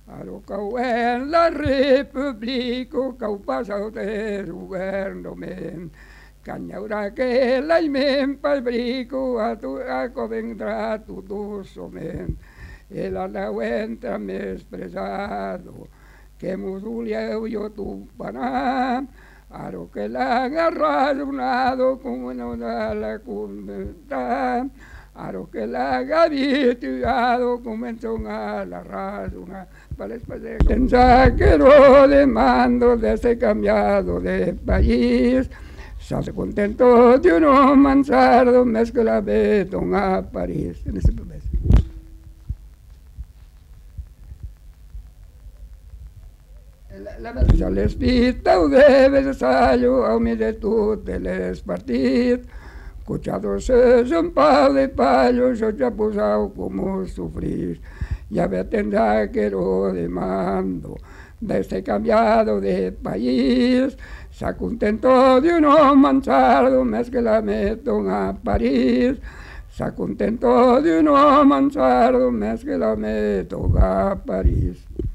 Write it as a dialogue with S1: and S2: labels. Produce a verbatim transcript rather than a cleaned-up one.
S1: a lo que en la república que ha pasado de gobierno men cañaura que la imen pabrico a tu a vendrá tu duso men el alahuentra me expresado que musulia yo tu paná a lo que la agarra unado con una la cunda a lo que la habituado comenzó a la razón para el pensar que lo demando de ese cambiado de país se hace contento de uno mansardo mezcla betón a París en ese momento. La verdad les pita o debe ensayo a mi de tu teles partir escuchados es un par de payos yo ya posado como sufrir ya ve tendrá que lo demando de este cambiado de país se contento de uno mansardo mezcla betón a París se contento de uno mansardo mezcla betón a París.